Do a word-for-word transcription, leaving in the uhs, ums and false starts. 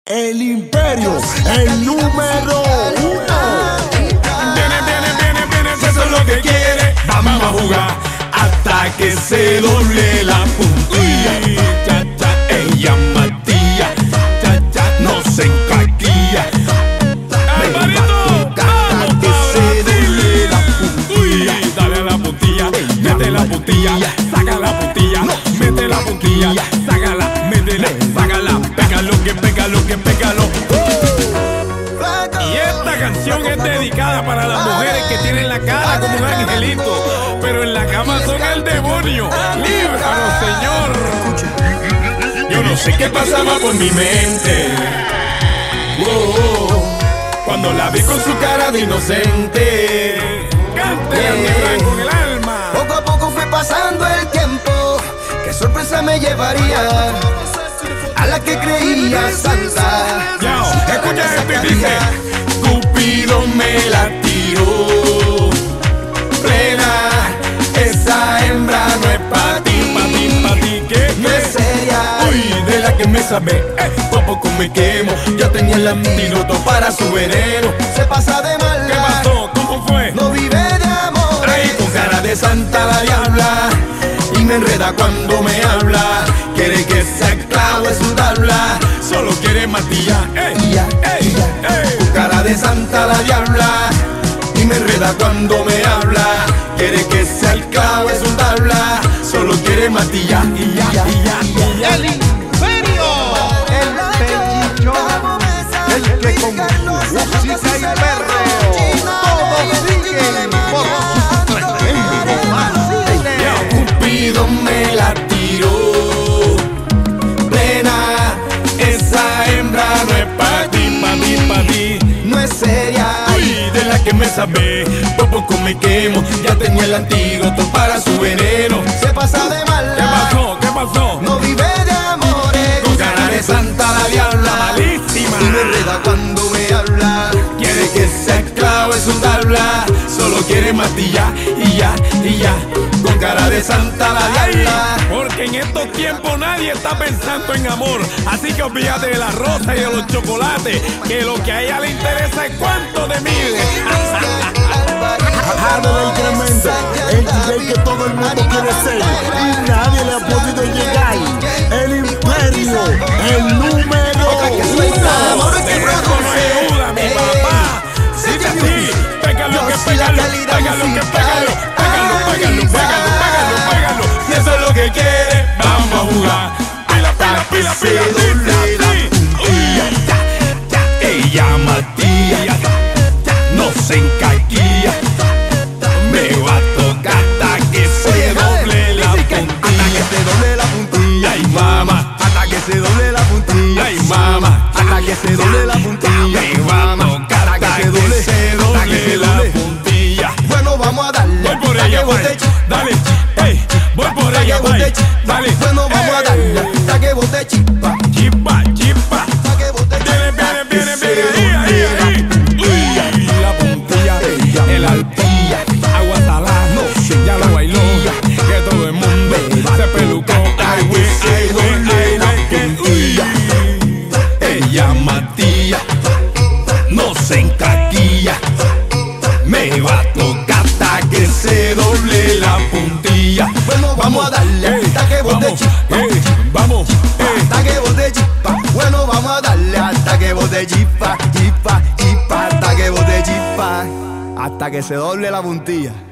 El Imperio, el número uno. Viene, viene, viene, viene, si eso es lo que quiere. Vamos a jugar hasta que se doble la puntilla. Cha, cha, ella matilla, cha, cha, no se encaquilla. Alvarito, vamos que se doble la puntilla. Dale a la puntilla, mete la puntilla, saca la puntilla, mete la puntilla, sácala, métela, sácala, pégalo que pégalo que pégalo. Y esta canción es dedicada para las mujeres que tienen la cara como un angelito, pero en la cama son el demonio. ¡Líbranos, Señor! Yo no sé qué pasaba por mi mente, oh, oh, cuando la vi con su cara de inocente. Cántela con el alma. Poco a poco fue pasando el tiempo. Qué sorpresa me llevaría a la que creía santa. Yo, escucha esto y dice: Cupido me la tiró plena, esa hembra no es pa' ti, pa' ti, pa' ti, ¿qué? No es seria, uy, de la que me sabe, eh, por poco me quemo. Yo tenía el antídoto para su veneno. se pasa de mal. ¿Qué pasó? ¿Cómo fue? No vive de amor. Ay, con cara de santa la diabla, y me enreda cuando me habla. Quiere que sea clavo en su tabla, solo quiere matillar. Ey, Ya, ey, ya. ey. Con cara de santa la diabla, Y me enreda cuando me habla. Quiere que sea el clavo en su tabla, solo quiere matillar. Y ya, y ya, y ya. El Imperio, el Pellichón, el que con música y perreo todos siguen por su tremendo vacile. Cupido me la tiró plena, esa hembra no es pa' ti, pa' ti, pa' ti. no es seria. Uy, de la que me sabe, por poco me quemo. Ya tenía el antídoto para su veneno. Se pasa de mal. ¿Qué pasó? ¿Qué pasó? No vive de amores. Con cara de santa la diabla malísima, Y me enreda cuando me habla. quiere que sea esclavo en su tabla, solo quiere matillar. Y ya, y ya, con cara de santa la diabla. Porque en estos tiempos nadie está pensando en amor. Así que olvídate de la rosa y de los chocolates, que lo que a ella le interesa es cuánto te mide. Jaro del tremendo, el D J que todo el mundo quiere ser y nadie le ha podido llegar. El Imperio, el número uno. De rojo no hay duda, mi papá. Sigue así, pégalo que pégalo, pégalo que pégalo, pégalo, pégalo, pégalo, pégalo, pégalo. Si eso es lo que quiere, vamos a jugar. Pila, pila, pila, pila, pila, pila. Ella matilla, no se encaquilla. Me va a tocar hasta que se doble la puntilla. Hasta que se doble la puntilla. Ay, mamá, Hasta que se doble la puntilla. ay, mamá. Hasta que se doble la puntilla. Me va a tocar hasta que se doble la puntilla. Bueno, vamos a darle. Voy por hasta ella, que voy. bote Dale, ey, voy por Hasta ella, que voy. bote chispa. Dale, Bueno, vamos a ey. darle. Hasta que bote chispa. Chispa, chispa. Hasta que bote Viene, chispa. viene, viene, viene. Ahí, ahí, ahí. Uy, la puntilla, el alpilla, agua salada, ya lo bailó, que todo el mundo se pelucó. Ay, güey, ay, güey, ay, güey, que uy. Ella matilla, no se encaquilla. Me va a tocar hasta que se doble la puntilla. Bueno, vamos a darle. ey, Hasta que bote vamos, chispa. ey, vamos, ey. Hasta que bote chispa. Bueno, vamos a darle. Hasta que bote chispa. Chispa, chispa. Hasta que bote chispa. Hasta que se doble la puntilla.